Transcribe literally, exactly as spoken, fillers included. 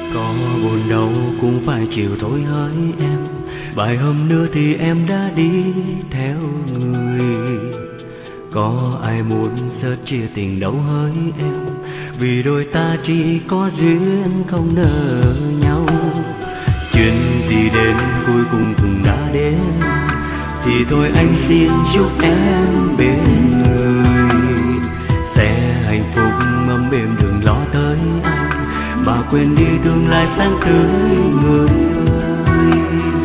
Có buồn đau cũng phải chịu thôi hỡi em, vài hôm nữa thì em đã đi theo người. Có ai muốn sớt chia tình đâu hỡi em, vì đôi ta chỉ có duyên không nỡ nhau. Chuyện gì đến cuối cùng cũng đã đến, thì thôi anh xin chúc em bên người sẽ hạnh phúc ấm êm, đừng lo tới anh mà quên đi tương lai sáng tươi người ơi.